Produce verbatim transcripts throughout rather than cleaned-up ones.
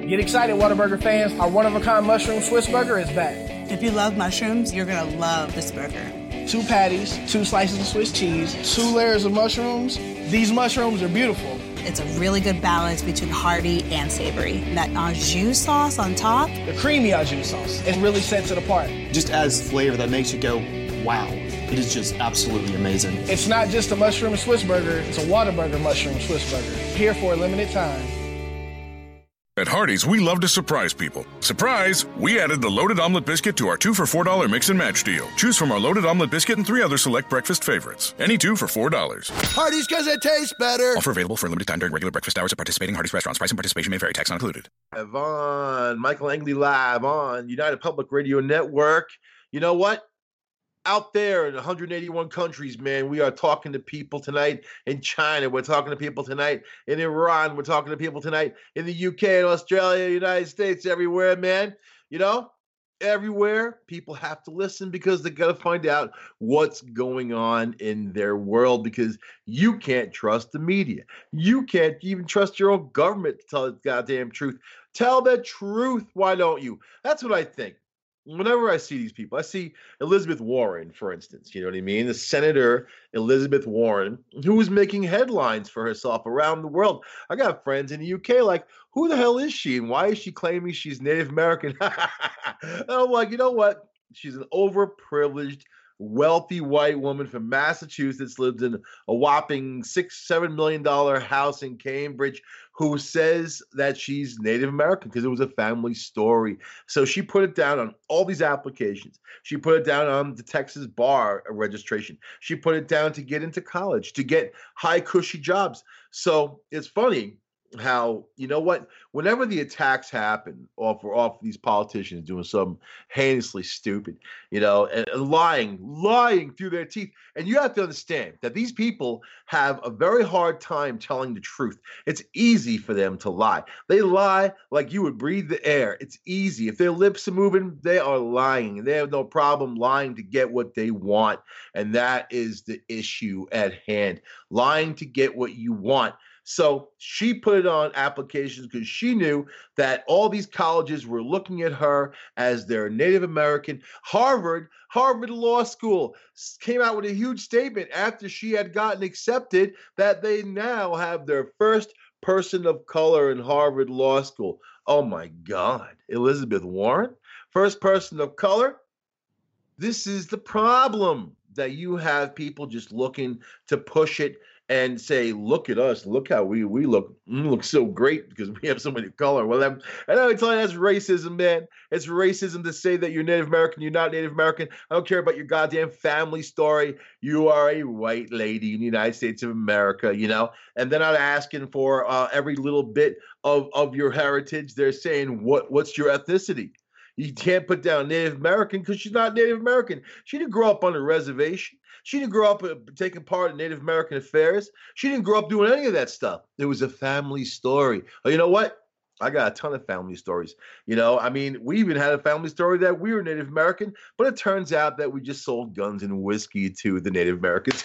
Get excited, Whataburger fans. Our one-of-a-kind mushroom Swiss burger is back. If you love mushrooms, you're going to love this burger. Two patties, two slices of Swiss cheese, two layers of mushrooms. These mushrooms are beautiful. It's a really good balance between hearty and savory. That au jus sauce on top. The creamy au jus sauce. It really sets it apart. Just adds flavor that makes you go, wow. It is just absolutely amazing. It's not just a mushroom Swiss burger, it's a Whataburger mushroom Swiss burger. Here for a limited time. At Hardee's, we love to surprise people. Surprise! We added the Loaded Omelet Biscuit to our two for four dollars mix and match deal. Choose from our Loaded Omelet Biscuit and three other select breakfast favorites. Any two for four dollars. Hardee's, because it tastes better. Offer available for a limited time during regular breakfast hours at participating Hardee's restaurants. Price and participation may vary. Tax not included. Live on Michael Angley live on United Public Radio Network. You know what? Out there in one hundred eighty-one countries, man, we are talking to people tonight in China. We're talking to people tonight in Iran. We're talking to people tonight in the U K, and Australia, United States, everywhere, man. You know, everywhere people have to listen because they got to find out what's going on in their world because you can't trust the media. You can't even trust your own government to tell the goddamn truth. Tell the truth. Why don't you? That's what I think. Whenever I see these people, I see Elizabeth Warren, for instance, you know what I mean? The Senator Elizabeth Warren, who is making headlines for herself around the world. I got friends in the U K like, who the hell is she? And why is she claiming she's Native American? And I'm like, you know what? She's an overprivileged, wealthy white woman from Massachusetts, lives in a whopping six, seven million dollar house in Cambridge, who says that she's Native American because it was a family story. So she put it down on all these applications. She put it down on the Texas bar registration. She put it down to get into college, to get high cushy jobs. So it's funny how, you know what, whenever the attacks happen off or off these politicians doing something heinously stupid, you know, and, and lying, lying through their teeth. And you have to understand that these people have a very hard time telling the truth. It's easy for them to lie. They lie like you would breathe the air. It's easy. If their lips are moving, they are lying. They have no problem lying to get what they want. And that is the issue at hand. Lying to get what you want. So she put it on applications because she knew that all these colleges were looking at her as their Native American. Harvard, Harvard Law School came out with a huge statement after she had gotten accepted that they now have their first person of color in Harvard Law School. Oh my God, Elizabeth Warren, first person of color. This is the problem, that you have people just looking to push it and say, look at us, look how we we look, we look so great because we have so many color. Well, I'm, and I tell you, that's racism, man. It's racism to say that you're Native American, you're not Native American. I don't care about your goddamn family story. You are a white lady in the United States of America, you know? And they're not asking for uh, every little bit of, of your heritage. They're saying, what what's your ethnicity? You can't put down Native American because she's not Native American. She didn't grow up on a reservation. She didn't grow up uh, taking part in Native American affairs. She didn't grow up doing any of that stuff. It was a family story. Oh, you know what? I got a ton of family stories. You know, I mean, we even had a family story that we were Native American, but it turns out that we just sold guns and whiskey to the Native Americans.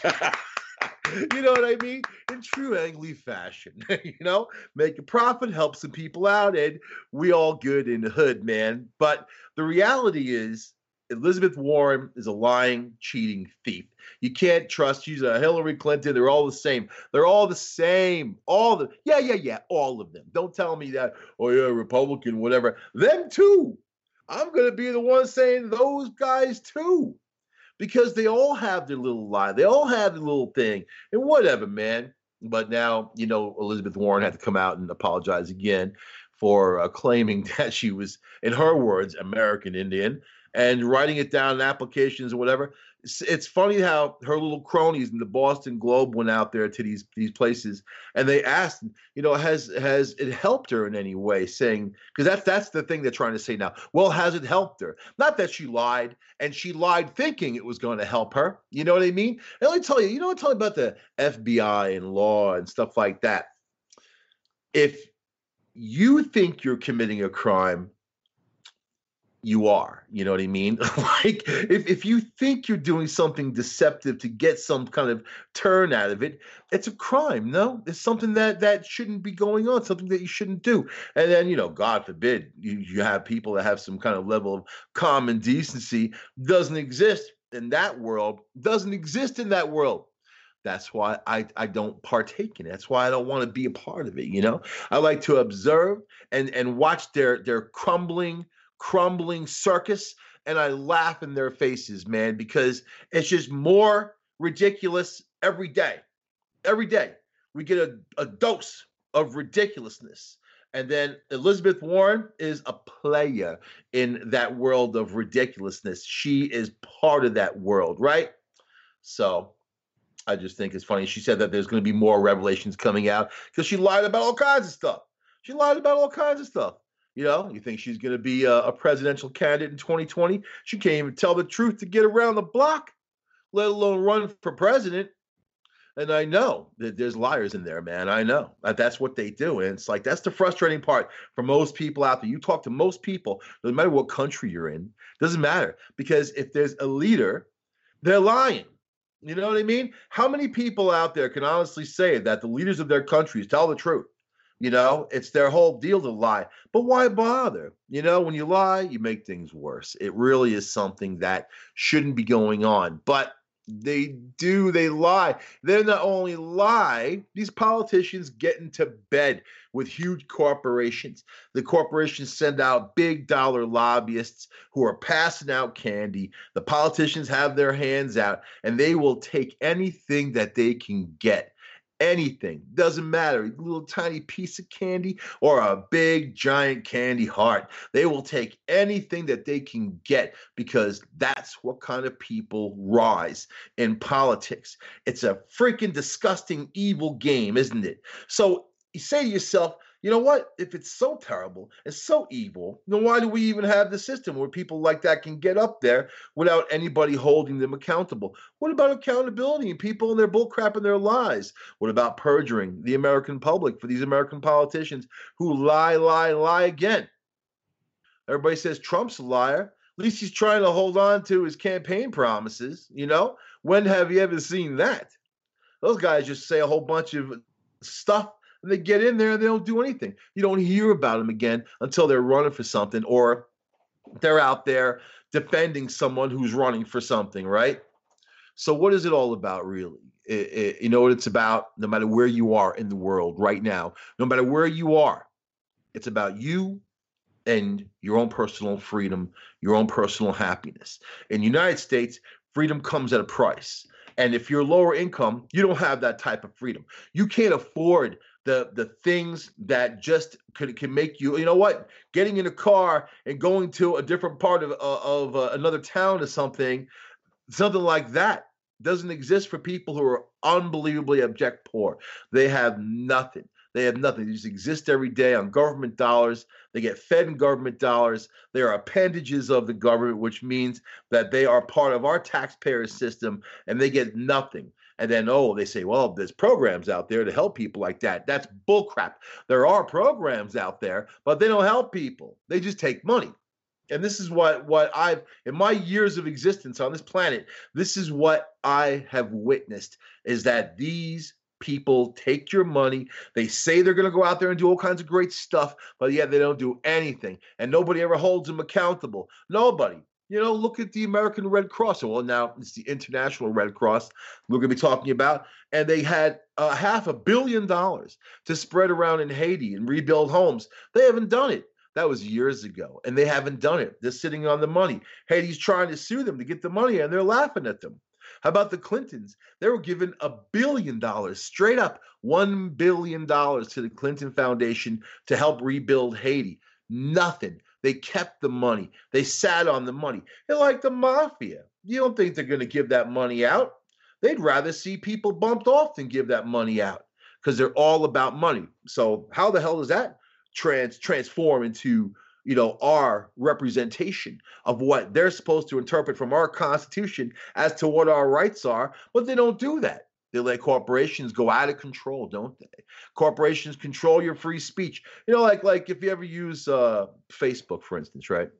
You know what I mean? In true Angley fashion, you know, make a profit, help some people out, and we all good in the hood, man. But the reality is, Elizabeth Warren is a lying, cheating thief. You can't trust. She's a Hillary Clinton. They're all the same. They're all the same. All the yeah, yeah, yeah. All of them. Don't tell me that. Oh yeah, Republican, whatever. Them too. I'm gonna be the one saying those guys too. Because they all have their little lie. They all have their little thing. And whatever, man. But now, you know, Elizabeth Warren had to come out and apologize again for uh, claiming that she was, in her words, American Indian, and writing it down in applications or whatever. It's, it's funny how her little cronies in the Boston Globe went out there to these these places, and they asked, you know, has has it helped her in any way? Saying, because that's that's the thing they're trying to say now. Well, has it helped her? Not that she lied, and she lied thinking it was going to help her. You know what I mean? And let me tell you, you know what? Tell me about the F B I and law and stuff like that. If you think you're committing a crime, you are. You know what I mean? Like, if, if you think you're doing something deceptive to get some kind of turn out of it, it's a crime. No, it's something that that shouldn't be going on, something that you shouldn't do. And then, you know, God forbid, you, you have people that have some kind of level of common decency. Doesn't exist in that world, doesn't exist in that world. That's why I, I don't partake in it. That's why I don't want to be a part of it. You know, I like to observe and, and watch their, their crumbling, crumbling circus, and I laugh in their faces, man, because it's just more ridiculous every day. Every day we get a, a dose of ridiculousness. And then Elizabeth Warren is a player in that world of ridiculousness. She is part of that world, right? So I just think it's funny. She said that there's going to be more revelations coming out because she lied about all kinds of stuff. She lied about all kinds of stuff. You know, you think she's going to be a, a presidential candidate in twenty twenty? She can't even tell the truth to get around the block, let alone run for president. And I know that there's liars in there, man. I know that that's what they do. And it's like, that's the frustrating part for most people out there. You talk to most people, no matter what country you're in, doesn't matter. Because if there's a leader, they're lying. You know what I mean? How many people out there can honestly say that the leaders of their countries tell the truth? You know, it's their whole deal to lie. But why bother? You know, when you lie, you make things worse. It really is something that shouldn't be going on. But they do, they lie. They not only lie, these politicians get into bed with huge corporations. The corporations send out big dollar lobbyists who are passing out candy. The politicians have their hands out, and they will take anything that they can get. Anything, doesn't matter, a little tiny piece of candy or a big giant candy heart. They will take anything that they can get because that's what kind of people rise in politics. It's a freaking disgusting, evil game, isn't it? So you say to yourself, you know what? If it's so terrible and so evil, then why do we even have the system where people like that can get up there without anybody holding them accountable? What about accountability and people and their bullcrap and their lies? What about perjuring the American public for these American politicians who lie, lie, lie again? Everybody says Trump's a liar. At least he's trying to hold on to his campaign promises, you know? When have you ever seen that? Those guys just say a whole bunch of stuff. And they get in there and they don't do anything. You don't hear about them again until they're running for something or they're out there defending someone who's running for something, right? So what is it all about, really? It, it, you know what it's about? No matter where you are in the world right now, no matter where you are, it's about you and your own personal freedom, your own personal happiness. In the United States, freedom comes at a price. And if you're lower income, you don't have that type of freedom. You can't afford the the things that just could can make you, you know what, getting in a car and going to a different part of uh, of uh, another town or something, something like that doesn't exist for people who are unbelievably abject poor. They have nothing. They have nothing. They just exist every day on government dollars. They get fed in government dollars. They are appendages of the government, which means that they are part of our taxpayer system and they get nothing. And then, oh, they say, well, there's programs out there to help people like that. That's bullcrap. There are programs out there, but they don't help people. They just take money. And this is what, what I've, in my years of existence on this planet, this is what I have witnessed, is that these people take your money. They say they're going to go out there and do all kinds of great stuff, but yet they don't do anything. And nobody ever holds them accountable. Nobody. You know, look at the American Red Cross. Well, now it's the International Red Cross we're going to be talking about. And they had uh, half a billion dollars to spread around in Haiti and rebuild homes. They haven't done it. That was years ago. And they haven't done it. They're sitting on the money. Haiti's trying to sue them to get the money, and they're laughing at them. How about the Clintons? They were given a billion dollars, straight up one billion dollars to the Clinton Foundation to help rebuild Haiti. Nothing. They kept the money. They sat on the money. They're like the mafia. You don't think they're going to give that money out. They'd rather see people bumped off than give that money out because they're all about money. So how the hell does that trans transform into, you know, our representation of what they're supposed to interpret from our Constitution as to what our rights are? But they don't do that. They let corporations go out of control, don't they? Corporations control your free speech. You know, like like if you ever use uh, Facebook, for instance, right?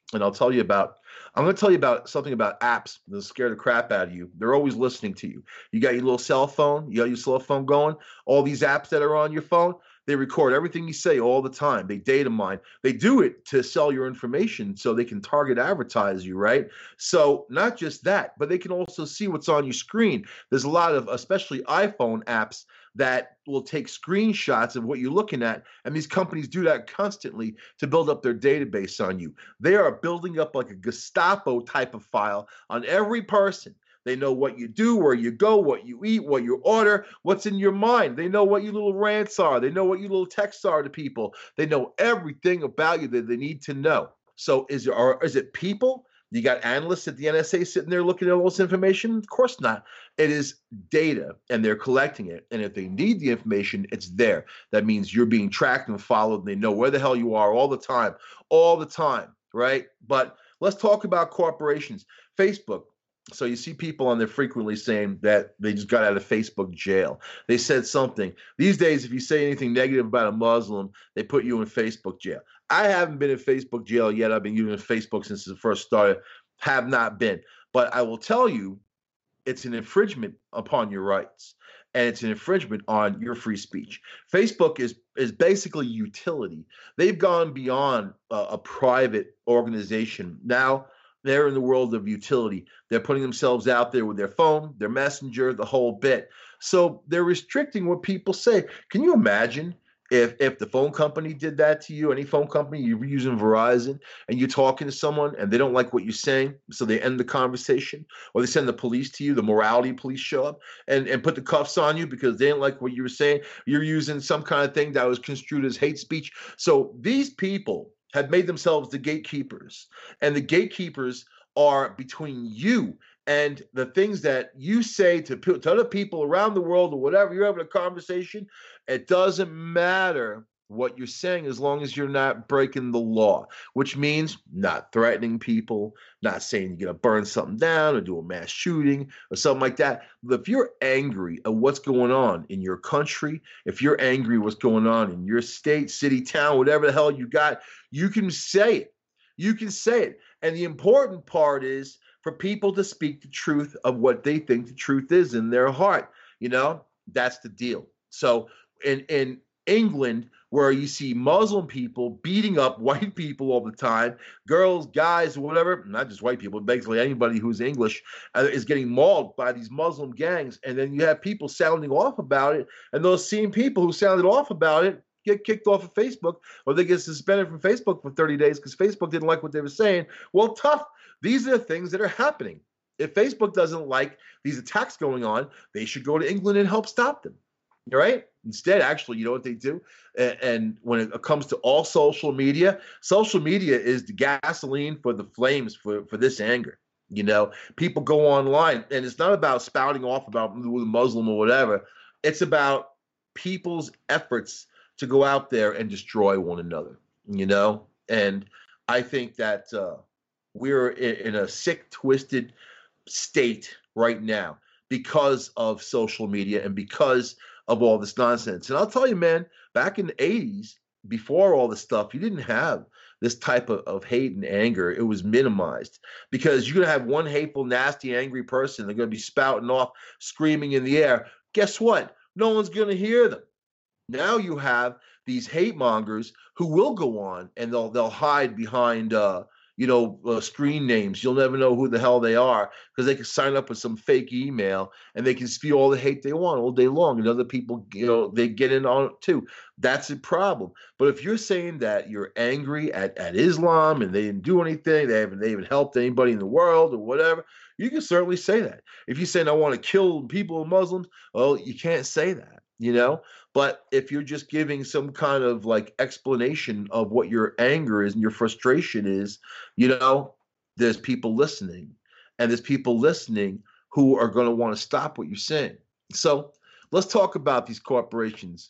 And I'll tell you about, I'm going to tell you about something about apps that scare the crap out of you. They're always listening to you. You got your little cell phone, you got your cell phone going, all these apps that are on your phone, they record everything you say all the time. They data mine. They do it to sell your information so they can target advertise you, right? So not just that, but they can also see what's on your screen. There's a lot of, especially iPhone apps, that will take screenshots of what you're looking at. And these companies do that constantly to build up their database on you. They are building up like a Gestapo type of file on every person. They know what you do, where you go, what you eat, what you order, what's in your mind. They know what your little rants are. They know what your little texts are to people. They know everything about you that they need to know. So is it, or is it people? You got analysts at the N S A sitting there looking at all this information? Of course not. It is data, and they're collecting it. And if they need the information, it's there. That means you're being tracked and followed, and they know where the hell you are all the time, all the time, right? But let's talk about corporations. Facebook. So you see people on there frequently saying that they just got out of Facebook jail. They said something. These days, if you say anything negative about a Muslim, they put you in Facebook jail. I haven't been in Facebook jail yet. I've been using Facebook since it first started. Have not been. But I will tell you, it's an infringement upon your rights. And it's an infringement on your free speech. Facebook is is basically utility. They've gone beyond a, a private organization. Now, they're in the world of utility. They're putting themselves out there with their phone, their messenger, the whole bit. So they're restricting what people say. Can you imagine if if the phone company did that to you, any phone company, you're using Verizon, and you're talking to someone and they don't like what you're saying, so they end the conversation, or they send the police to you, the morality police show up and, and put the cuffs on you because they didn't like what you were saying. You're using some kind of thing that was construed as hate speech. So these people have made themselves the gatekeepers, and the gatekeepers are between you and the things that you say to, to other people around the world or whatever. You're having a conversation. It doesn't matter what you're saying as long as you're not breaking the law, which means not threatening people, not saying you're going to burn something down or do a mass shooting or something like that. But if you're angry at what's going on in your country, if you're angry at what's going on in your state, city, town, whatever the hell you got, you can say it. You can say it. And the important part is for people to speak the truth of what they think the truth is in their heart. You know, that's the deal. So in in England, where you see Muslim people beating up white people all the time, girls, guys, whatever, not just white people, basically anybody who's English uh, is getting mauled by these Muslim gangs. And then you have people sounding off about it. And those same people who sounded off about it get kicked off of Facebook, or they get suspended from Facebook for thirty days because Facebook didn't like what they were saying. Well, tough. These are the things that are happening. If Facebook doesn't like these attacks going on, they should go to England and help stop them. All right? Instead, actually, you know what they do? And, and when it comes to all social media, social media is the gasoline for the flames for, for this anger. You know, people go online, and it's not about spouting off about the Muslim or whatever. It's about people's efforts to go out there and destroy one another, you know? And I think that uh, we're in, in a sick, twisted state right now because of social media and because of all this nonsense. And I'll tell you, man, back in the eighties, before all this stuff, you didn't have this type of, of hate and anger. It was minimized because you're going to have one hateful, nasty, angry person. They're going to be spouting off, screaming in the air. Guess what? No one's going to hear them. Now you have these hate mongers who will go on and they'll they'll hide behind uh, you know uh, screen names. You'll never know who the hell they are because they can sign up with some fake email and they can spew all the hate they want all day long. And other people, you know, they get in on it too. That's a problem. But if you're saying that you're angry at, at Islam and they didn't do anything, they haven't they haven't helped anybody in the world or whatever, you can certainly say that. If you're saying I want to kill people and Muslims, well, you can't say that. You know, but if you're just giving some kind of like explanation of what your anger is and your frustration is, you know, there's people listening, and there's people listening who are going to want to stop what you're saying. So let's talk about these corporations,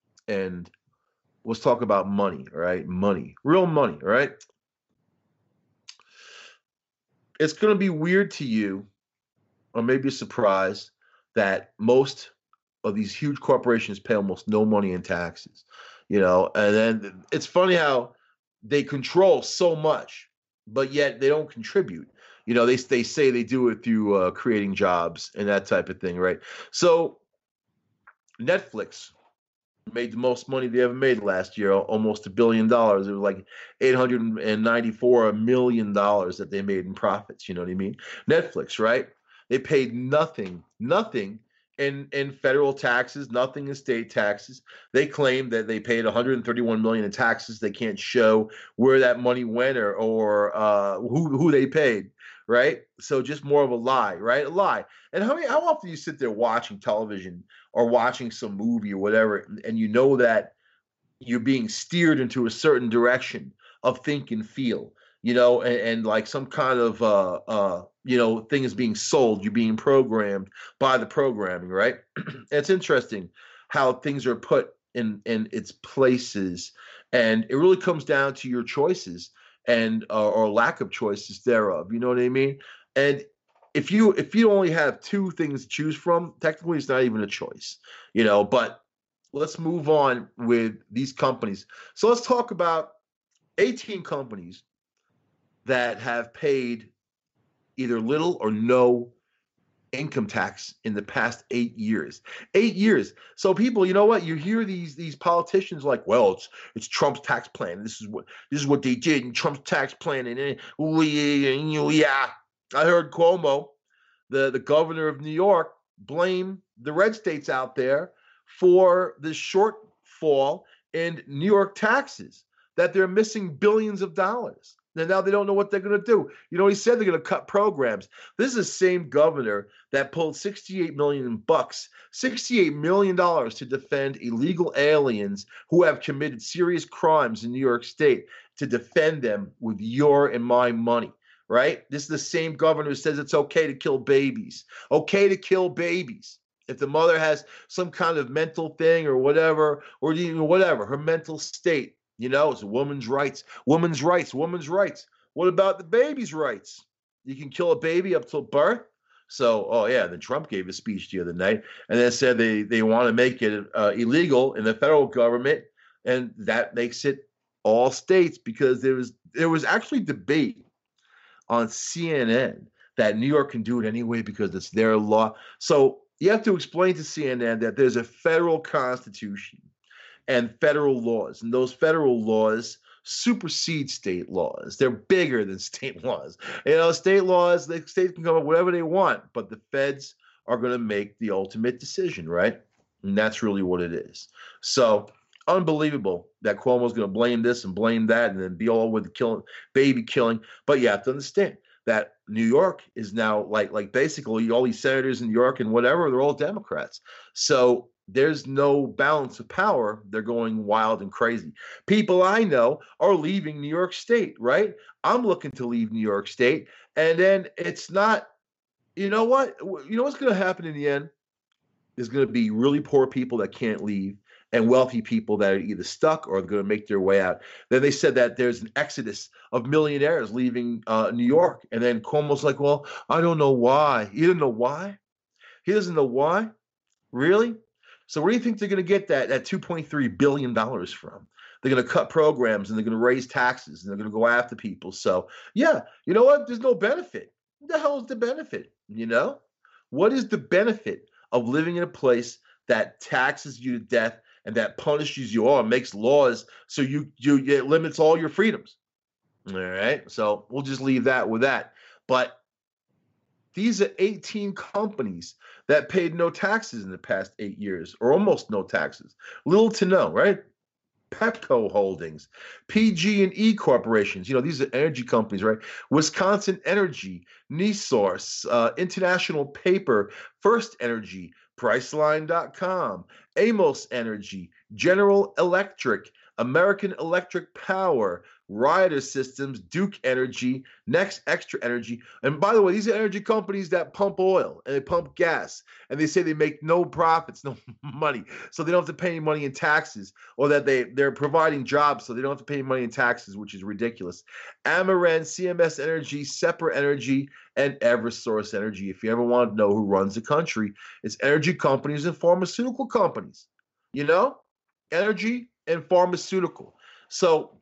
and let's talk about money, all right? Money, real money, all right? It's going to be weird to you, or maybe a surprise, that most of these huge corporations pay almost no money in taxes, you know, and then it's funny how they control so much but yet they don't contribute. You know, they they say they do it through uh, creating jobs and that type of thing, right? So Netflix made the most money they ever made last year, almost a billion dollars. It was like eight hundred ninety-four million dollars that they made in profits. You know what I mean? Netflix, right? They paid nothing, nothing in, in federal taxes, nothing in state taxes. They claim that they paid one hundred thirty-one million dollars in taxes. They can't show where that money went or, or uh, who, who they paid, right? So just more of a lie, right? A lie. And how many, how often do you sit there watching television or watching some movie or whatever, and you know that you're being steered into a certain direction of think and feel, you know, and, and like some kind of, uh, uh, you know, thing is being sold, you're being programmed by the programming, right? It's interesting how things are put in, in its places, and it really comes down to your choices and uh, or lack of choices thereof, you know what I mean? And If you if you only have two things to choose from, technically it's not even a choice, you know. But let's move on with these companies. So let's talk about eighteen companies that have paid either little or no income tax in the past eight years. Eight years. So people, you know what? You hear these these politicians like, well, it's it's Trump's tax plan. This is what this is what they did in Trump's tax plan, and eh, yeah. I heard Cuomo, the, the governor of New York, blame the red states out there for the shortfall in New York taxes, that they're missing billions of dollars. And now they don't know what they're going to do. You know, he said they're going to cut programs. This is the same governor that pulled sixty-eight million bucks, sixty-eight million dollars to defend illegal aliens who have committed serious crimes in New York State, to defend them with your and my money. Right? This is the same governor who says it's okay to kill babies. Okay to kill babies. If the mother has some kind of mental thing or whatever, or even whatever, her mental state, you know, it's a woman's rights, woman's rights, woman's rights. What about the baby's rights? You can kill a baby up till birth. So, oh yeah, then Trump gave a speech the other night and then said they, they want to make it uh, illegal in the federal government, and that makes it all states, because there was there was actually debate on C N N that New York can do it anyway because it's their law. So you have to explain to C N N that there's a federal constitution and federal laws, and those federal laws supersede state laws. They're bigger than state laws. You know, state laws, the states can come up with whatever they want, but the feds are going to make the ultimate decision, right? And that's really what it is. So unbelievable that Cuomo's going to blame this and blame that and then be all with the killing, baby killing. But you have to understand that New York is now like like basically all these senators in New York and whatever, they're all Democrats. So there's no balance of power. They're going wild and crazy. People I know are leaving New York State, right? I'm looking to leave New York State. And then it's not, you know what? You know what's going to happen in the end? There's going to be really poor people that can't leave, and wealthy people that are either stuck or going to make their way out. Then they said that there's an exodus of millionaires leaving uh, New York. And then Cuomo's like, well, I don't know why. He doesn't know why? He doesn't know why? Really? So where do you think they're going to get that, that two point three billion dollars from? They're going to cut programs, and they're going to raise taxes, and they're going to go after people. So, yeah, you know what? There's no benefit. What the hell is the benefit? You know? What is the benefit of living in a place that taxes you to death and that punishes you, or makes laws so you, you it limits all your freedoms? All right? So we'll just leave that with that. But these are eighteen companies that paid no taxes in the past eight years, or almost no taxes. Little to no, right? Pepco Holdings, P G and E Corporations. You know, these are energy companies, right? Wisconsin Energy, NiSource, uh, International Paper, First Energy, Priceline dot com, Amos Energy, General Electric, American Electric Power, Ryder Systems, Duke Energy, Next Extra Energy. And by the way, these are energy companies that pump oil and they pump gas, and they say they make no profits, no money, so they don't have to pay any money in taxes, or that they, they're providing jobs so they don't have to pay any money in taxes, which is ridiculous. Ameren, C M S Energy, Sempra Energy, and Eversource Energy. If you ever want to know who runs the country, it's energy companies and pharmaceutical companies. You know, energy and pharmaceutical. So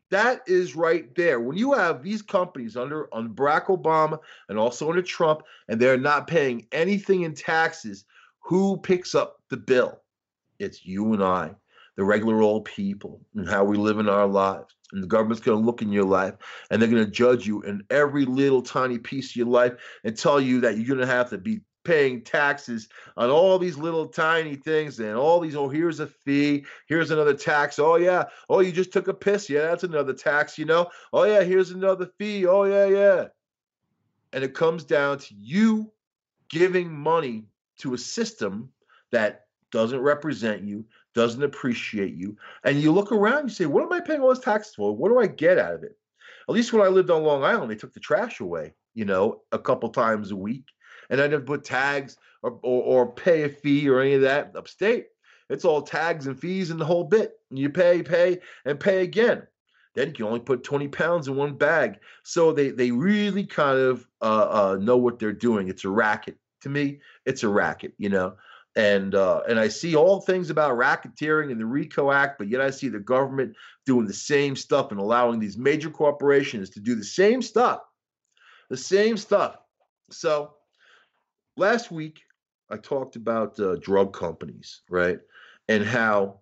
That is right there. When you have these companies under on Barack Obama and also under Trump, and they're not paying anything in taxes, who picks up the bill? It's you and I, the regular old people, and how we live in our lives. And the government's going to look in your life, and they're going to judge you in every little tiny piece of your life and tell you that you're going to have to be paying taxes on all these little tiny things and all these, oh, here's a fee, here's another tax. Oh, yeah. Oh, you just took a piss. Yeah, that's another tax, you know. Oh, yeah, here's another fee. Oh, yeah, yeah. And it comes down to you giving money to a system that doesn't represent you, doesn't appreciate you. And you look around, you say, what am I paying all this taxes for? What do I get out of it? At least when I lived on Long Island, they took the trash away, you know, a couple times a week. And I didn't put tags or, or, or pay a fee or any of that. Upstate, it's all tags and fees and the whole bit. And you pay, pay, and pay again. Then you can only put twenty pounds in one bag. So they, they really kind of uh, uh, know what they're doing. It's a racket. To me, it's a racket, you know. And uh, and I see all things about racketeering and the RICO Act, but yet I see the government doing the same stuff and allowing these major corporations to do the same stuff. The same stuff. So last week, I talked about uh, drug companies, right? And how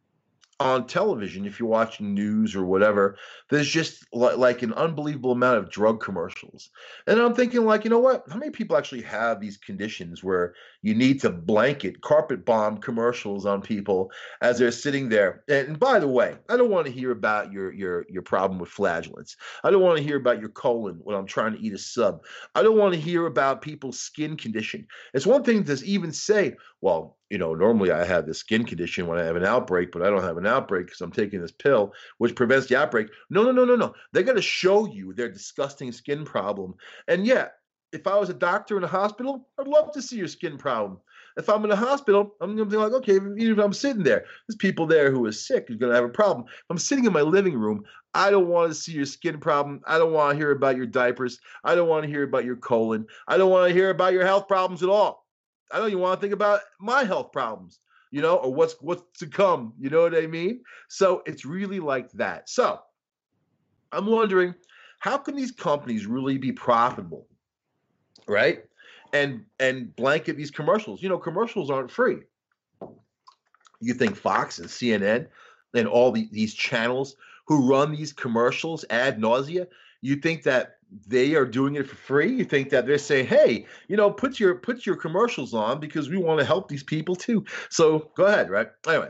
on television, if you're watching news or whatever, there's just li- like an unbelievable amount of drug commercials. And I'm thinking, like, you know what? How many people actually have these conditions where you need to blanket, carpet bomb commercials on people as they're sitting there? And by the way, I don't want to hear about your your your problem with flagellants. I don't want to hear about your colon when I'm trying to eat a sub. I don't want to hear about people's skin condition. It's one thing to even say, well, you know, normally I have this skin condition when I have an outbreak, but I don't have an outbreak because I'm taking this pill, which prevents the outbreak. No, no, no, no, no. They're going to show you their disgusting skin problem. And yeah, if I was a doctor in a hospital, I'd love to see your skin problem. If I'm in a hospital, I'm going to be like, okay, even if I'm sitting there, there's people there who are sick who's going to have a problem. If I'm sitting in my living room, I don't want to see your skin problem. I don't want to hear about your diapers. I don't want to hear about your colon. I don't want to hear about your health problems at all. I don't even want to think about my health problems, you know, or what's what's to come. You know what I mean? So it's really like that. So I'm wondering, how can these companies really be profitable, right? And and blanket these commercials. You know, commercials aren't free. You think Fox and C N N and all the, these channels who run these commercials ad nausea, you think that they are doing it for free? You think that they're saying, hey, you know, put your put your commercials on because we want to help these people too. So go ahead, right? Anyway,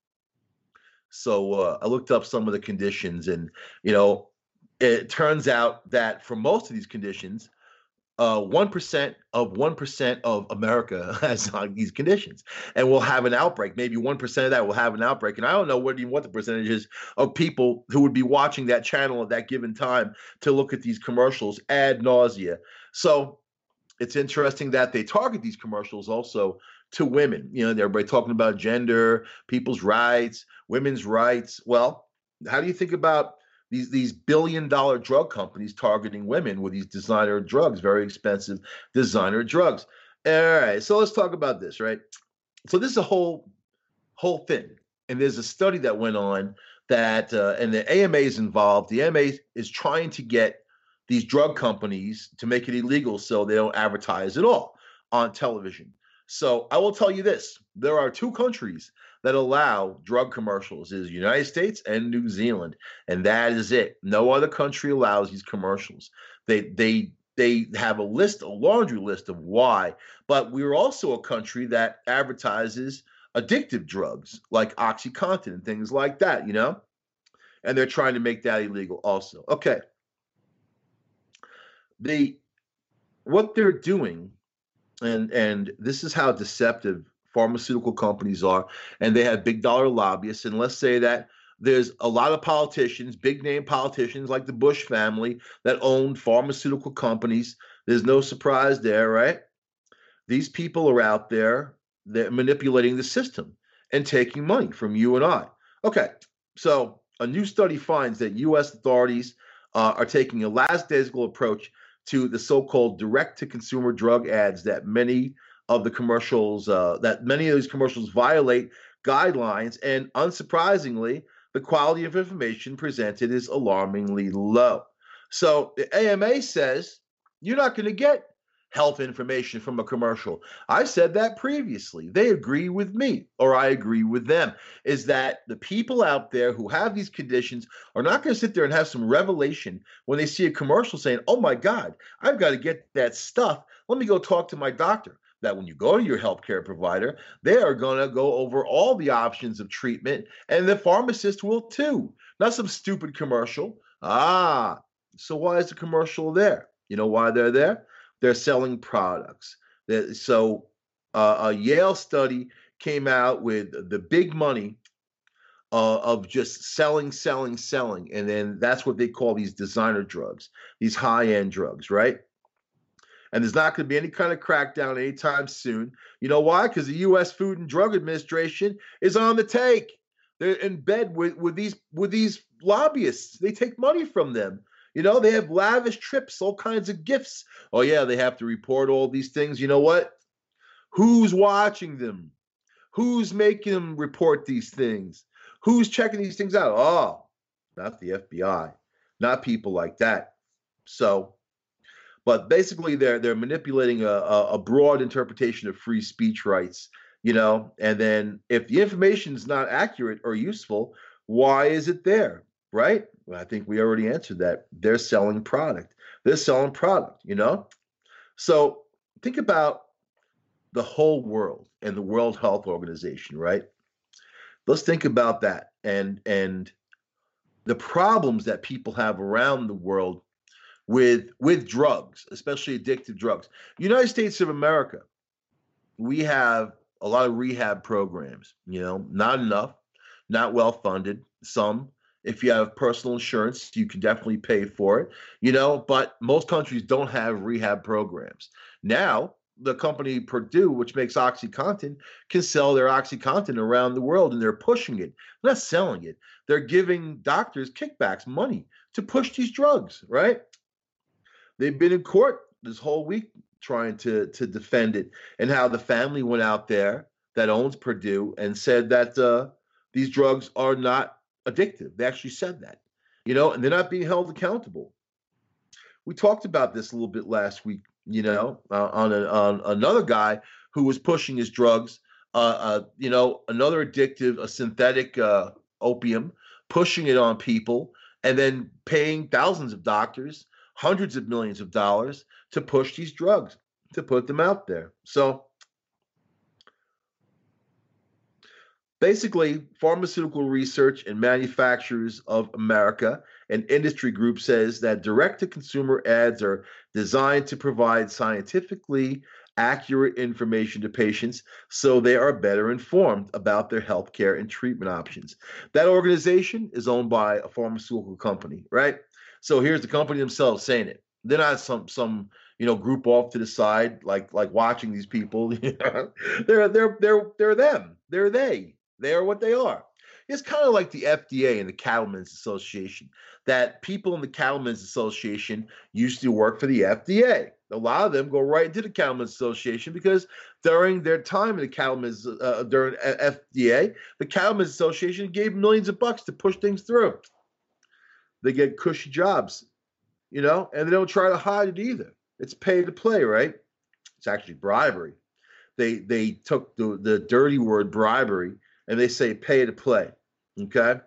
so uh, I looked up some of the conditions, and you know, it turns out that for most of these conditions, uh, one percent of one percent of America has uh, these conditions, and we'll have an outbreak. Maybe one percent of that will have an outbreak, and I don't know what even what the percentage is of people who would be watching that channel at that given time to look at these commercials ad nausea. So it's interesting that they target these commercials also to women. You know, everybody talking about gender, people's rights, women's rights. Well, how do you think about These these billion dollar drug companies targeting women with these designer drugs, very expensive designer drugs? All right, so let's talk about this, right? So this is a whole whole thing, and there's a study that went on that, uh, and the A M A is involved. The A M A is trying to get these drug companies to make it illegal so they don't advertise at all on television. So I will tell you this: there are two countries that allow drug commercials, is the United States and New Zealand, and that is it. No other country allows these commercials. They they they have a list, a laundry list of why. But we're also a country that advertises addictive drugs like OxyContin and things like that, you know, and they're trying to make that illegal also. Okay, they what they're doing, and and this is how deceptive pharmaceutical companies are, and they have big dollar lobbyists. And let's say that there's a lot of politicians, big name politicians like the Bush family that owned pharmaceutical companies. There's no surprise there, right? These people are out there, they're manipulating the system and taking money from you and I. Okay, so a new study finds that U S authorities uh, are taking a lackadaisical approach to the so-called direct-to-consumer drug ads that many of the commercials, uh, that many of these commercials violate guidelines. And unsurprisingly, the quality of information presented is alarmingly low. So the A M A says you're not going to get health information from a commercial. I said that previously. They agree with me, or I agree with them, is that the people out there who have these conditions are not going to sit there and have some revelation when they see a commercial saying, oh my God, I've got to get that stuff. Let me go talk to my doctor. That when you go to your healthcare provider, they are going to go over all the options of treatment, and the pharmacist will too. Not some stupid commercial. Ah, so why is the commercial there? You know why they're there? They're selling products. So uh, a Yale study came out with the big money uh, of just selling, selling, selling. And then that's what they call these designer drugs, these high-end drugs, right? And there's not going to be any kind of crackdown anytime soon. You know why? Because the U S Food and Drug Administration is on the take. They're in bed with, with these with these lobbyists. They take money from them. You know, they have lavish trips, all kinds of gifts. Oh, yeah, they have to report all these things. You know what? Who's watching them? Who's making them report these things? Who's checking these things out? Oh, not the F B I, not people like that. So, but basically they're they're manipulating a, a broad interpretation of free speech rights, you know, and then if the information is not accurate or useful, why is it there? Right? Well, I think we already answered that. They're selling product. They're selling product, you know? So think about the whole world and the World Health Organization, right? Let's think about that and and the problems that people have around the world with with drugs, especially addictive drugs. United States of America, we have a lot of rehab programs, you know, not enough, not well funded, some. If you have personal insurance, you can definitely pay for it, you know, but most countries don't have rehab programs. Now, the company Purdue, which makes OxyContin, can sell their OxyContin around the world, and they're pushing it. They're not selling it. They're giving doctors kickbacks, money to push these drugs, right? They've been in court this whole week trying to, to defend it, and how the family went out there that owns Purdue and said that uh, these drugs are not addictive. They actually said that, you know, and they're not being held accountable. We talked about this a little bit last week, you know, uh, on, a, on another guy who was pushing his drugs, uh, uh, you know, another addictive, a synthetic uh, opium, pushing it on people, and then paying thousands of doctors, hundreds of millions of dollars to push these drugs, to put them out there. So basically, Pharmaceutical Research and Manufacturers of America, an industry group, says that direct-to-consumer ads are designed to provide scientifically accurate information to patients so they are better informed about their healthcare and treatment options. That organization is owned by a pharmaceutical company, right? So here's the company themselves saying it. They're not some some you know group off to the side like like watching these people. they're they're they're they're them. They're they. They are what they are. It's kind of like the F D A and the Cattlemen's Association, that people in the Cattlemen's Association used to work for the F D A. A lot of them go right into the Cattlemen's Association because during their time in the Cattlemen's, uh, during F D A, the Cattlemen's Association gave millions of bucks to push things through. They get cushy jobs, you know, and they don't try to hide it either. It's pay to play, right? It's actually bribery. They they took the, the dirty word bribery and they say pay to play, okay?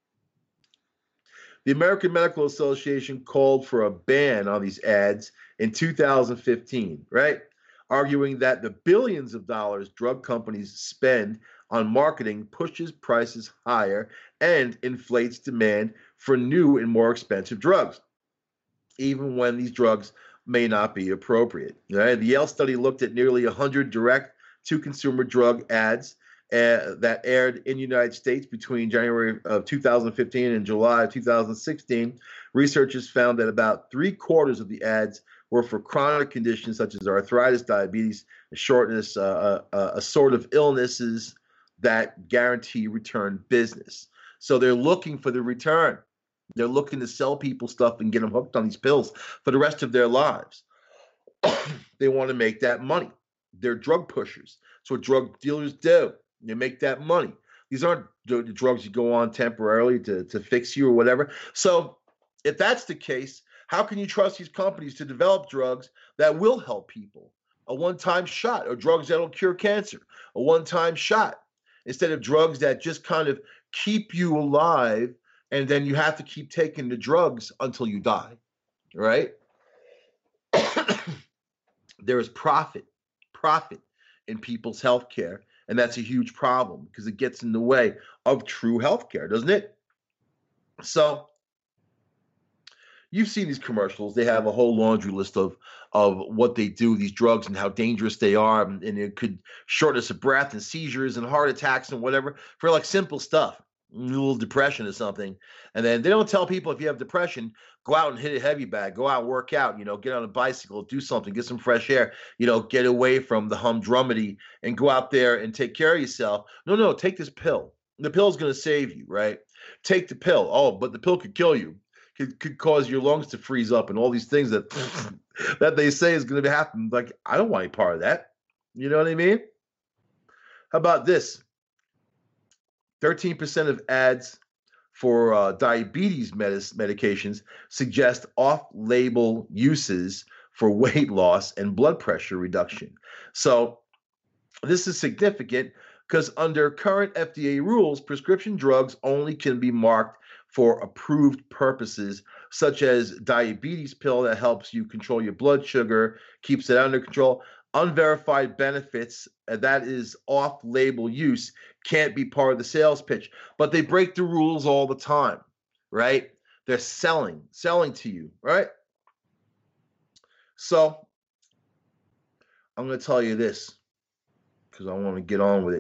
The American Medical Association called for a ban on these ads in two thousand fifteen, right? Arguing that the billions of dollars drug companies spend on marketing pushes prices higher and inflates demand for new and more expensive drugs, even when these drugs may not be appropriate. Right? The Yale study looked at nearly one hundred direct-to-consumer drug ads uh, that aired in the United States between January of two thousand fifteen and July of two thousand sixteen. Researchers found that about three quarters of the ads were for chronic conditions such as arthritis, diabetes, shortness, uh, uh, a sort of illnesses that guarantee return business. So they're looking for the return. They're looking to sell people stuff and get them hooked on these pills for the rest of their lives. They want to make that money. They're drug pushers. That's what drug dealers do. They make that money. These aren't the drugs you go on temporarily to, to fix you or whatever. So if that's the case, how can you trust these companies to develop drugs that will help people? A one-time shot, or drugs that'll cure cancer, a one-time shot, instead of drugs that just kind of keep you alive, and then you have to keep taking the drugs until you die, right? There is profit, profit in people's health care, and that's a huge problem because it gets in the way of true health care, doesn't it? So you've seen these commercials. They have a whole laundry list of of what they do, these drugs, and how dangerous they are, and, and it could shortness of breath and seizures and heart attacks and whatever for like simple stuff, a little depression or something. And then they don't tell people if you have depression, go out and hit a heavy bag, go out and work out, you know, get on a bicycle, do something, get some fresh air, you know, get away from the humdrumity and go out there and take care of yourself. No, no, take this pill. The pill's going to save you, right? Take the pill. Oh, but the pill could kill you. Could, could cause your lungs to freeze up and all these things that that they say is going to happen. Like, I don't want any part of that. You know what I mean? How about this? thirteen percent of ads for uh, diabetes medis- medications suggest off-label uses for weight loss and blood pressure reduction. So this is significant because under current F D A rules, prescription drugs only can be marked for approved purposes, such as diabetes pill that helps you control your blood sugar, keeps it under control. Unverified benefits, uh, that is off-label use, can't be part of the sales pitch. But they break the rules all the time, right? They're selling, selling to you, right? So I'm going to tell you this because I want to get on with it.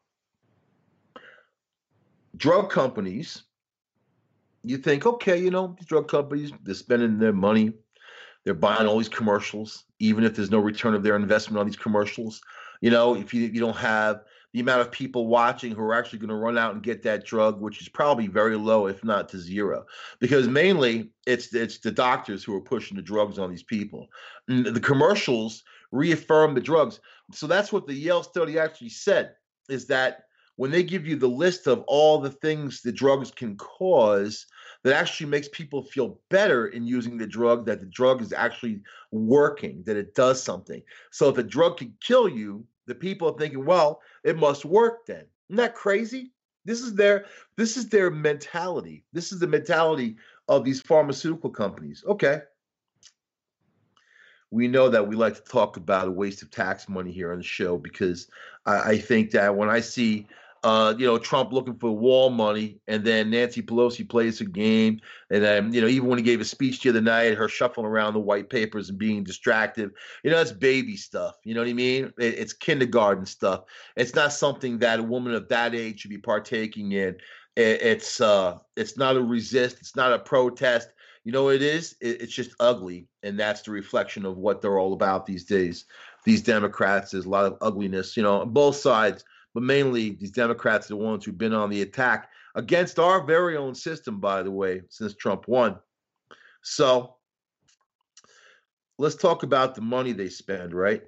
Drug companies, you think, okay, you know, these drug companies, they're spending their money. They're buying all these commercials, even if there's no return of their investment on these commercials. You know, if you, you don't have the amount of people watching who are actually going to run out and get that drug, which is probably very low, if not to zero, because mainly it's it's the doctors who are pushing the drugs on these people. And the commercials reaffirm the drugs. So that's what the Yale study actually said, is that when they give you the list of all the things the drugs can cause, that actually makes people feel better in using the drug, that the drug is actually working, that it does something. So if a drug can kill you, the people are thinking, well, it must work then. Isn't that crazy? This is their this is their mentality. This is the mentality of these pharmaceutical companies. Okay. We know that we like to talk about a waste of tax money here on the show because I, I think that when I see Uh, you know, Trump looking for wall money, and then Nancy Pelosi plays a game, and then, you know, even when he gave a speech the other night, her shuffling around the white papers and being distracted, you know, that's baby stuff. You know what I mean? It, it's kindergarten stuff. It's not something that a woman of that age should be partaking in. It, it's uh, it's not a resist. It's not a protest. You know what it is? It, it's just ugly, and that's the reflection of what they're all about these days. These Democrats, there's a lot of ugliness, you know, on both sides. But mainly these Democrats are the ones who've been on the attack against our very own system, by the way, since Trump won. So let's talk about the money they spend, right?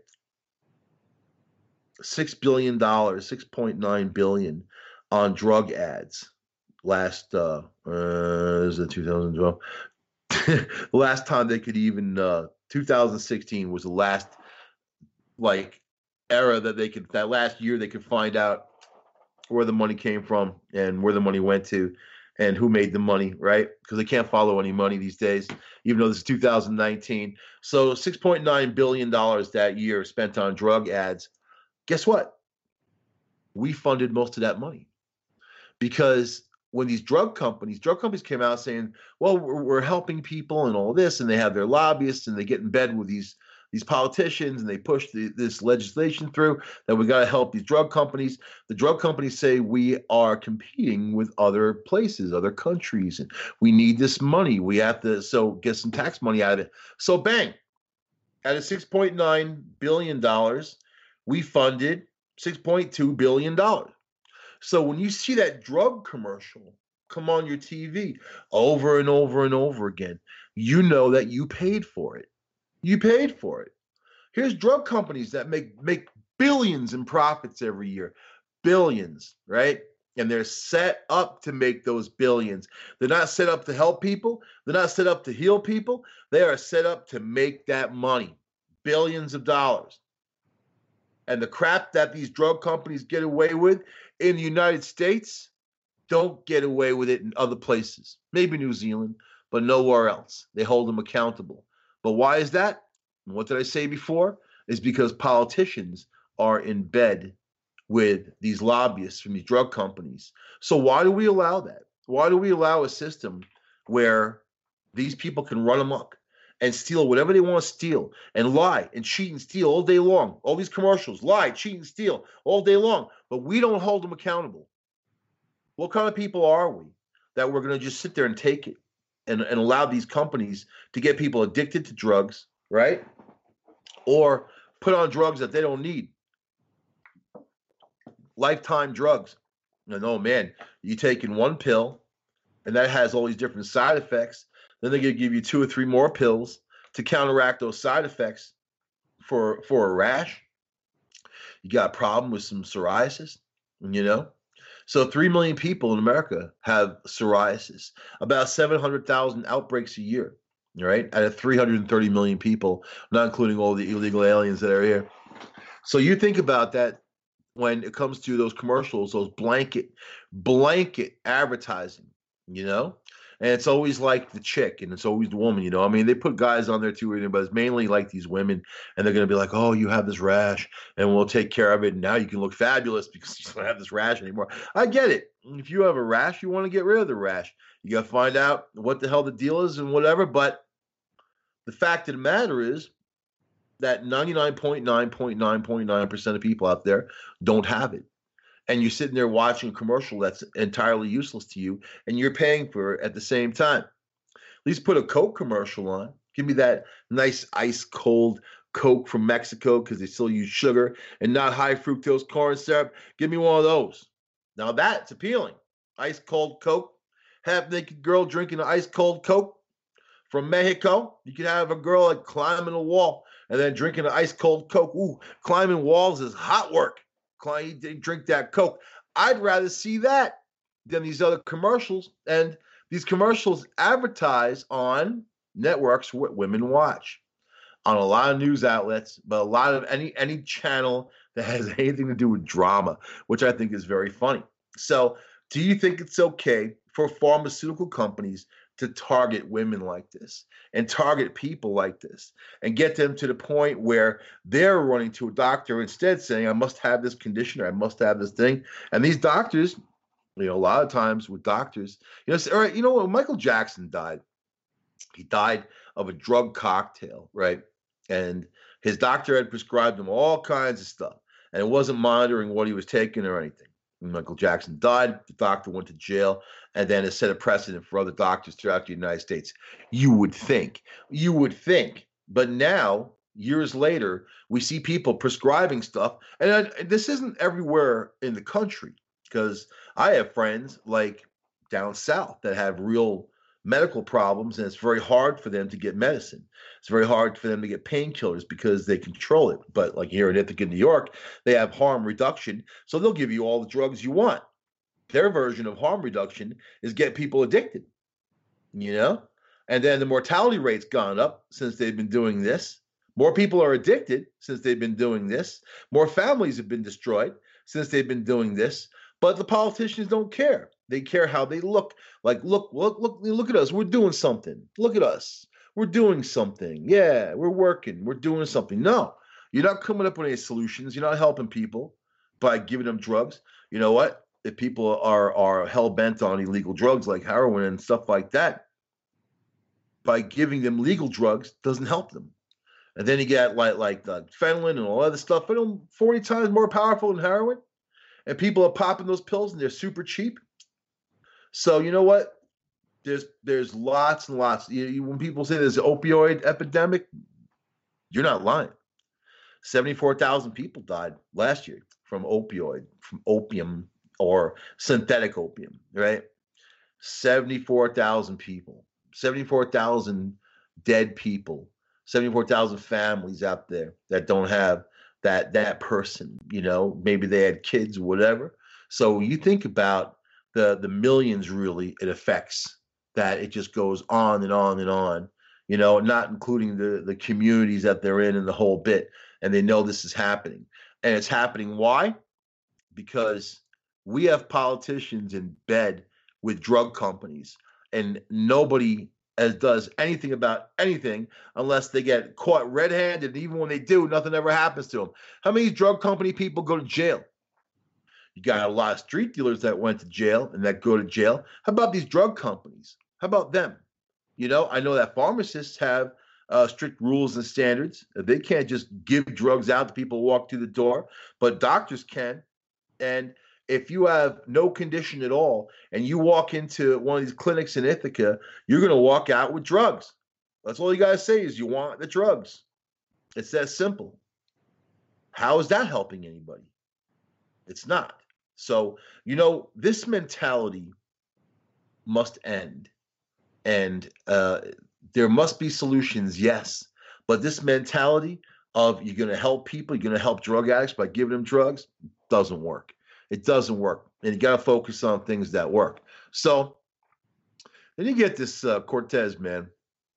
six billion dollars, six point nine billion dollars on drug ads last, uh, uh, is it two thousand twelve? The last time they could even, uh, two thousand sixteen was the last, like, era that they could, that last year they could find out where the money came from and where the money went to and who made the money, right? Because they can't follow any money these days, even though this is two thousand nineteen. So six point nine billion dollars that year spent on drug ads. Guess what? We funded most of that money because when these drug companies, drug companies came out saying, well, we're, we're helping people and all this, and they have their lobbyists and they get in bed with these these politicians and they push the, this legislation through that we got to help these drug companies. The drug companies say we are competing with other places, other countries, and we need this money. We have to so get some tax money out of it. So bang, out of six point nine billion dollars, we funded six point two billion dollars. So when you see that drug commercial come on your T V over and over and over again, you know that you paid for it. You paid for it. Here's drug companies that make make billions in profits every year. Billions, right? And they're set up to make those billions. They're not set up to help people. They're not set up to heal people. They are set up to make that money, billions of dollars. And the crap that these drug companies get away with in the United States, don't get away with it in other places. Maybe New Zealand, but nowhere else. They hold them accountable. But why is that? And what did I say before? Is because politicians are in bed with these lobbyists from these drug companies. So why do we allow that? Why do we allow a system where these people can run amok and steal whatever they want to steal and lie and cheat and steal all day long? All these commercials, lie, cheat, and steal all day long, but we don't hold them accountable. What kind of people are we that we're going to just sit there and take it and, and allow these companies to get people addicted to drugs, right? Or put on drugs that they don't need. Lifetime drugs. No, no, man, you taking one pill and that has all these different side effects. Then they're going to give you two or three more pills to counteract those side effects for, for a rash. You got a problem with some psoriasis, you know? So three million people in America have psoriasis, about seven hundred thousand outbreaks a year, right? Out of three hundred thirty million people, not including all the illegal aliens that are here. So you think about that when it comes to those commercials, those blanket, blanket advertising, you know? And it's always like the chick and it's always the woman, you know? I mean, they put guys on there too, but it's mainly like these women, and they're going to be like, oh, you have this rash and we'll take care of it. And now you can look fabulous because you don't have this rash anymore. I get it. If you have a rash, you want to get rid of the rash. You got to find out what the hell the deal is and whatever. But the fact of the matter is, that ninety-nine point nine nine nine percent of people out there don't have it. And you're sitting there watching a commercial that's entirely useless to you, and you're paying for it at the same time. At least put a Coke commercial on. Give me that nice ice cold Coke from Mexico because they still use sugar and not high fructose corn syrup. Give me one of those. Now that's appealing. Ice cold Coke. Half naked girl drinking an ice cold Coke from Mexico. You could have a girl like climbing a wall and then drinking an ice cold Coke. Ooh, climbing walls is hot work. Climb, drink that Coke. I'd rather see that than these other commercials. And these commercials advertise on networks what women watch, on a lot of news outlets, but a lot of any any channel that has anything to do with drama, which I think is very funny. So do you think it's okay for pharmaceutical companies to target women like this and target people like this and get them to the point where they're running to a doctor instead saying, I must have this condition or I must have this thing? And these doctors, you know, a lot of times with doctors, you know, say, all right, you know, when Michael Jackson died, he died of a drug cocktail, right? And his doctor had prescribed him all kinds of stuff and it wasn't monitoring what he was taking or anything. When Michael Jackson died, the doctor went to jail, and then it set a precedent for other doctors throughout the United States. You would think, you would think, but now, years later, we see people prescribing stuff, and I, this isn't everywhere in the country, because I have friends like down south that have real medical problems, and it's very hard for them to get medicine. It's very hard for them to get painkillers because they control it. But like here in Ithaca, New York, they have harm reduction, so they'll give you all the drugs you want. Their version of harm reduction is get people addicted, you know? And then the mortality rate's gone up since they've been doing this. More people are addicted since they've been doing this. More families have been destroyed since they've been doing this. But the politicians don't care. They care how they look. Like, look, look, look, look at us. We're doing something. Look at us. We're doing something. Yeah, we're working. We're doing something. No, you're not coming up with any solutions. You're not helping people by giving them drugs. You know what? If people are are hell-bent on illegal drugs like heroin and stuff like that, by giving them legal drugs doesn't help them. And then you get like like the fentanyl and all other stuff, but forty times more powerful than heroin. And people are popping those pills and they're super cheap. So you know what? There's there's lots and lots. You, you, when people say there's an opioid epidemic, you're not lying. seventy-four thousand people died last year from opioid, from opium or synthetic opium, right? seventy-four thousand people, seventy-four thousand dead people, seventy-four thousand families out there that don't have that that person, you know, maybe they had kids or whatever. So you think about the the millions really it affects, that it just goes on and on and on, you know, not including the the communities that they're in and the whole bit. And they know this is happening. And it's happening. Why? Because we have politicians in bed with drug companies, and nobody as does anything about anything unless they get caught red-handed. And even when they do, nothing ever happens to them. How many drug company people go to jail? You got a lot of street dealers that went to jail and that go to jail. How about these drug companies? How about them? You know, I know that pharmacists have uh, strict rules and standards. They can't just give drugs out to people who walk through the door, but doctors can. And if you have no condition at all and you walk into one of these clinics in Ithaca, you're going to walk out with drugs. That's all you got to say is you want the drugs. It's that simple. How is that helping anybody? It's not. So, you know, this mentality must end. And uh, there must be solutions, yes. But this mentality of you're going to help people, you're going to help drug addicts by giving them drugs, doesn't work. It doesn't work. And you got to focus on things that work. So then you get this uh, Cortez, man.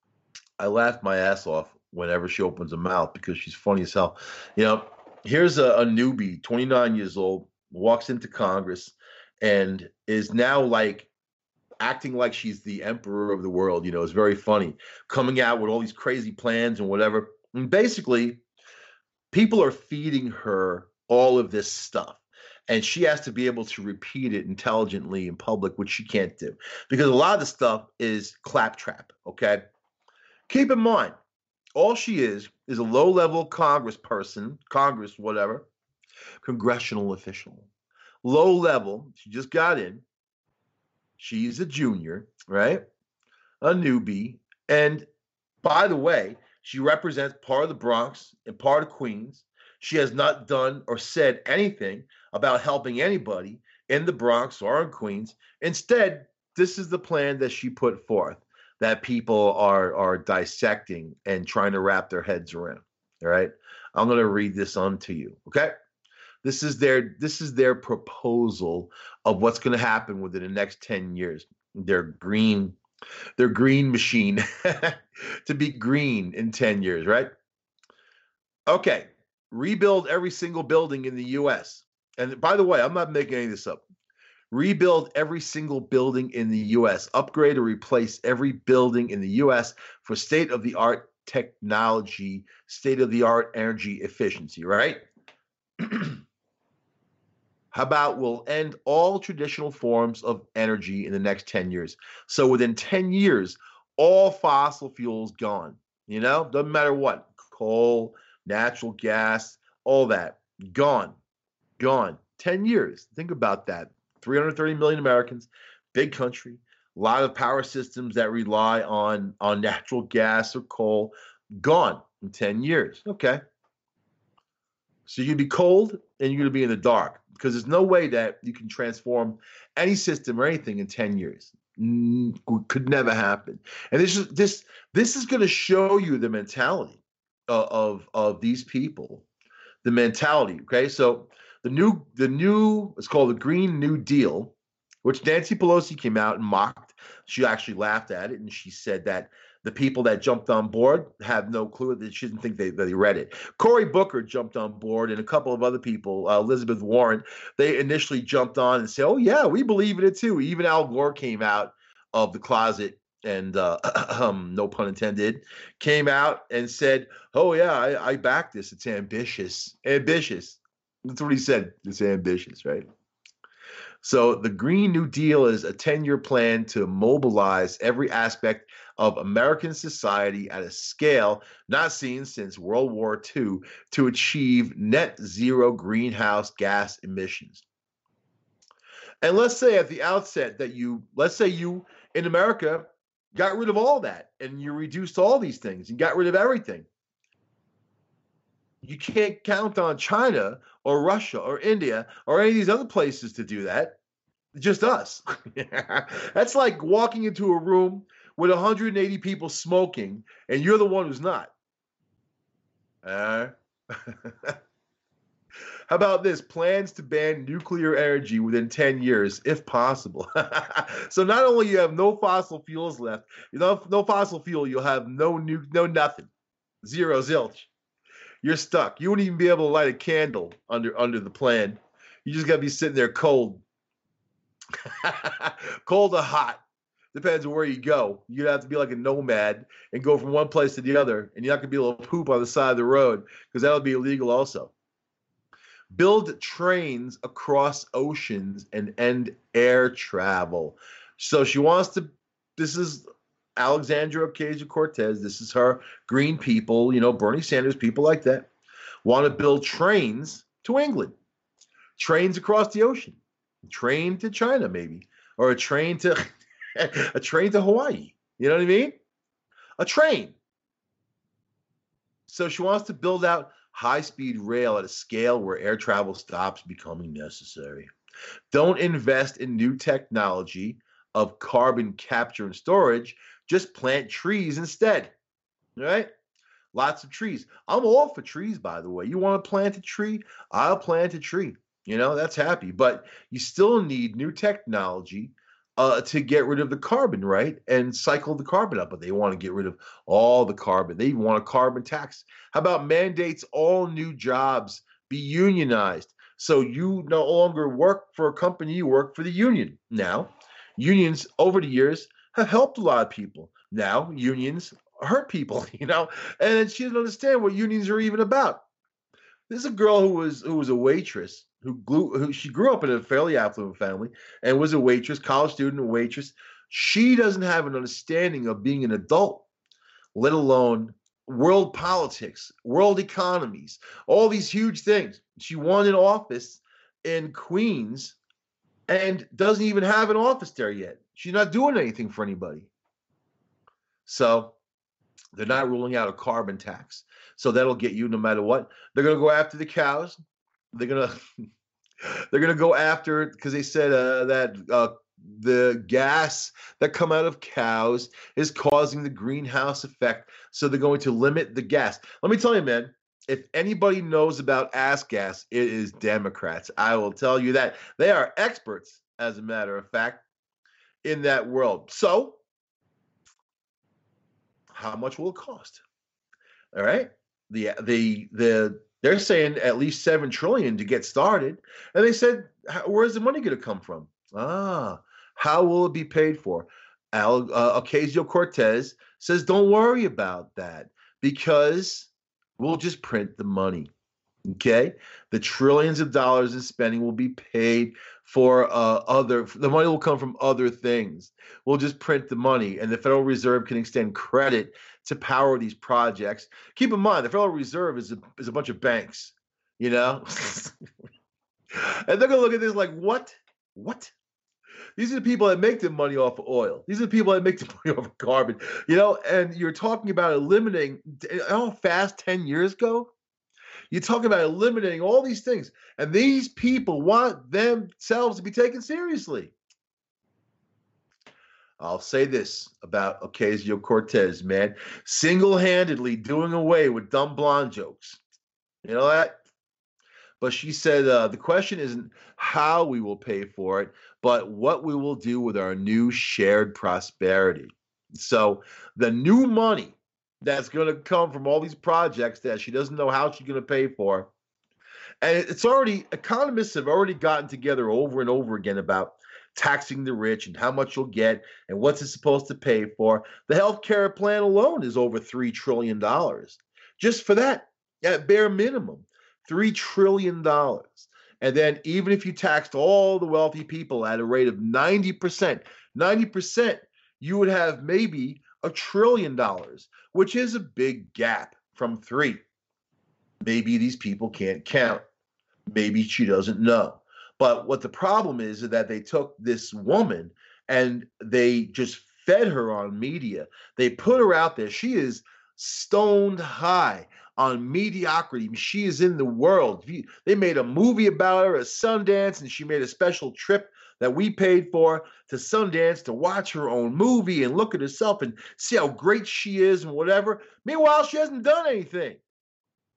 I laugh my ass off whenever she opens her mouth because she's funny as hell. You know, here's a, a newbie, twenty-nine years old, walks into Congress and is now like acting like she's the emperor of the world. You know, it's very funny, coming out with all these crazy plans and whatever. And basically, people are feeding her all of this stuff. And she has to be able to repeat it intelligently in public, which she can't do. Because a lot of the stuff is claptrap, okay? Keep in mind, all she is is a low-level congressperson, Congress, whatever, congressional official. Low-level, she just got in. She's a junior, right? A newbie. And by the way, she represents part of the Bronx and part of Queens. She has not done or said anything about helping anybody in the Bronx or in Queens. Instead, this is the plan that she put forth that people are, are dissecting and trying to wrap their heads around. All right. I'm going to read this on to you. Okay. This is their this is their proposal of what's going to happen within the next ten years. Their green, their green machine to be green in ten years, right? Okay. Rebuild every single building in the U S. And by the way, I'm not making any of this up. Rebuild every single building in the U S. Upgrade or replace every building in the U S for state-of-the-art technology, state-of-the-art energy efficiency, right? How about we'll end all traditional forms of energy in the next ten years? So within ten years, all fossil fuels gone. You know, doesn't matter what. Coal, natural gas, all that, gone, gone. ten years. Think about that. three hundred thirty million Americans, big country, a lot of power systems that rely on, on natural gas or coal, gone in ten years. Okay. So you're going to be cold and you're going to be in the dark because there's no way that you can transform any system or anything in ten years. Mm, could never happen. And this is, this, this is going to show you the mentality of, of, of these people, the mentality. Okay. So the new, the new, it's called the Green New Deal, which Nancy Pelosi came out and mocked. She actually laughed at it. And she said that the people that jumped on board have no clue, that she didn't think they, that they read it. Cory Booker jumped on board and a couple of other people, uh, Elizabeth Warren, they initially jumped on and said, oh yeah, we believe in it too. Even Al Gore came out of the closet and uh, um, no pun intended, came out and said, oh yeah, I, I back this. It's ambitious, ambitious. That's what he said. It's ambitious, right? So the Green New Deal is a ten-year plan to mobilize every aspect of American society at a scale not seen since World War Two to achieve net zero greenhouse gas emissions. And let's say at the outset that you, let's say you in America got rid of all that and you reduced all these things and got rid of everything. You can't count on China or Russia or India or any of these other places to do that. Just us. That's like walking into a room with one hundred eighty people smoking and you're the one who's not. Uh, How about this? Plans to ban nuclear energy within ten years, if possible. So not only you have no fossil fuels left, you know, no fossil fuel, you'll have no nu- no nothing. Zero, zilch. You're stuck. You wouldn't even be able to light a candle under under the plan. You just gotta be sitting there cold. Cold or hot. Depends on where you go. You'd have to be like a nomad and go from one place to the other, and you're not gonna be able to poop on the side of the road because that'll be illegal also. Build trains across oceans and end air travel. So she wants to, this is Alexandria Ocasio-Cortez. This is her green people, you know, Bernie Sanders, people like that, want to build trains to England, trains across the ocean, train to China maybe, or a train to, a train to Hawaii. You know what I mean? A train. So she wants to build out high-speed rail at a scale where air travel stops becoming necessary. Don't invest in new technology of carbon capture and storage. Just plant trees instead, right? Lots of trees. I'm all for trees, by the way. You want to plant a tree? I'll plant a tree. You know, that's happy. But you still need new technology uh, to get rid of the carbon, right? And cycle the carbon up. But they want to get rid of all the carbon. They even want a carbon tax. How about mandates all new jobs be unionized? So you no longer work for a company, you work for the union. Now, unions over the years have helped a lot of people. Now, unions hurt people, you know? And she doesn't understand what unions are even about. This is a girl who was who was a waitress. Who, grew, who she grew up in a fairly affluent family and was a waitress, college student, a waitress. She doesn't have an understanding of being an adult, let alone world politics, world economies, all these huge things. She won an office in Queens and doesn't even have an office there yet. She's not doing anything for anybody. So they're not ruling out a carbon tax. So that'll get you no matter what. They're going to go after the cows. They're gonna they're gonna go after it because they said uh, that uh, the gas that come out of cows is causing the greenhouse effect. So they're going to limit the gas. Let me tell you, man, if anybody knows about ass gas, it is Democrats. I will tell you that. They are experts, as a matter of fact, in that world. So how much will it cost? All right. The the the They're saying at least seven trillion dollars to get started. And they said, where's the money going to come from? Ah, how will it be paid for? Al, uh, Ocasio-Cortez says, don't worry about that because we'll just print the money. Okay? The trillions of dollars in spending will be paid for uh, other, the money will come from other things. We'll just print the money and the Federal Reserve can extend credit to power these projects. Keep in mind, the Federal Reserve is a, is a bunch of banks, you know? And they're going to look at this like, what? What? These are the people that make the money off of oil. These are the people that make the money off of carbon, you know? And you're talking about eliminating, how fast ten years go? You're talking about eliminating all these things. And these people want themselves to be taken seriously. I'll say this about Ocasio-Cortez, man. Single-handedly doing away with dumb blonde jokes. You know that? But she said uh, the question isn't how we will pay for it, but what we will do with our new shared prosperity. So the new money that's going to come from all these projects that she doesn't know how she's going to pay for. And it's already, economists have already gotten together over and over again about taxing the rich and how much you'll get and what's it supposed to pay for. The health care plan alone is over three trillion dollars. Just for that, at bare minimum, three trillion dollars. And then even if you taxed all the wealthy people at a rate of ninety percent, ninety percent, you would have maybe a trillion dollars, which is a big gap from three. Maybe these people can't count. Maybe she doesn't know. But what the problem is, is that they took this woman and they just fed her on media. They put her out there. She is stoned high on mediocrity. She is in the world. They made a movie about her at Sundance, and she made a special trip that we paid for to Sundance to watch her own movie and look at herself and see how great she is and whatever. Meanwhile, she hasn't done anything.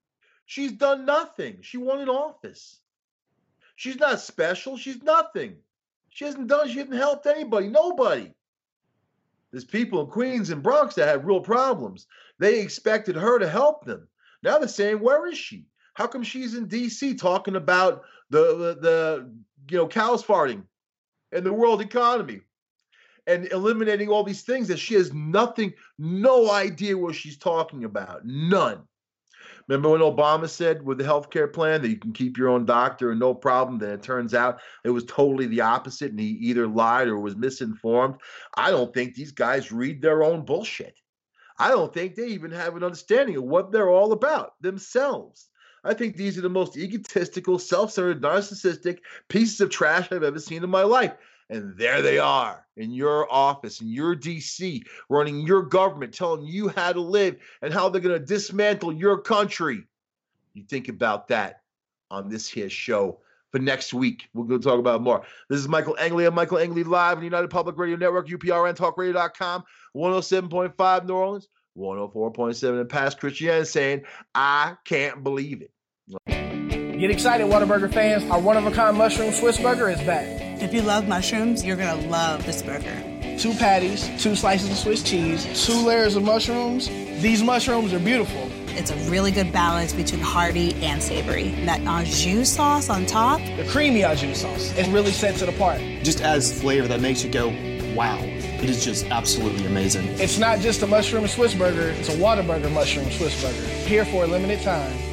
She's done nothing. She won in office. She's not special. She's nothing. She hasn't done, she hasn't helped anybody, nobody. There's people in Queens and Bronx that have real problems. They expected her to help them. Now they're saying, where is she? How come she's in D C talking about the, the, the you know, cows farting and the world economy and eliminating all these things that she has nothing, no idea what she's talking about? None. Remember when Obama said with the healthcare plan that you can keep your own doctor and no problem? Then it turns out it was totally the opposite, and he either lied or was misinformed. I don't think these guys read their own bullshit. I don't think they even have an understanding of what they're all about themselves. I think these are the most egotistical, self-centered, narcissistic pieces of trash I've ever seen in my life. And there they are in your office, in your D C, running your government, telling you how to live and how they're going to dismantle your country. You think about that on this here show for next week. We're going to talk about more. This is Michael Angley of Michael Angley Live on the United Public Radio Network, U P R N talk radio dot com, one oh seven point five New Orleans, one oh four point seven in past Christianity, saying, I can't believe it. Get excited, Whataburger fans. Our one-of-a-kind mushroom Swiss burger is back. If you love mushrooms, you're going to love this burger. Two patties, two slices of Swiss cheese, two layers of mushrooms. These mushrooms are beautiful. It's a really good balance between hearty and savory. That au jus sauce on top. The creamy au jus sauce, it really sets it apart. Just adds flavor that makes you go, wow. It is just absolutely amazing. It's not just a mushroom Swiss burger, it's a Whataburger mushroom Swiss burger. Here for a limited time.